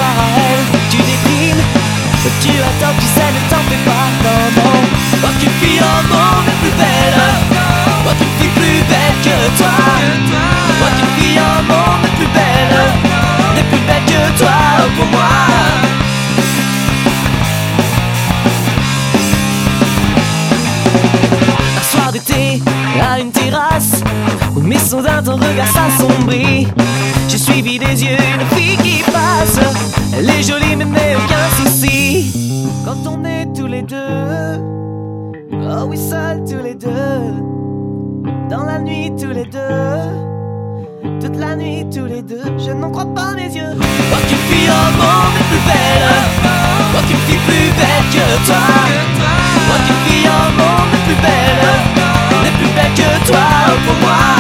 soir à elle, tu déprimes, tu attends, tu sais, ne t'en fais pas, non, non. Oh, qu'une fille au monde est plus belle, oh, qu'une fille plus belle que toi, oh, qu'une fille au monde est plus belle que toi, oh, pour moi. Un soir d'été, à une terrasse, où mais soudain ton regard s'assombrit. J'ai suivi des yeux une fille qui passe, elle est jolie mais n'est aucun souci. Quand on est tous les deux, oh oui seuls tous les deux, dans la nuit tous les deux, toute la nuit tous les deux, je n'en crois pas mes yeux. Oh qu'une fille au monde est plus belle, oh qu'une fille plus belle que toi, oh qu'une fille au monde est plus belle que toi, oh pour moi.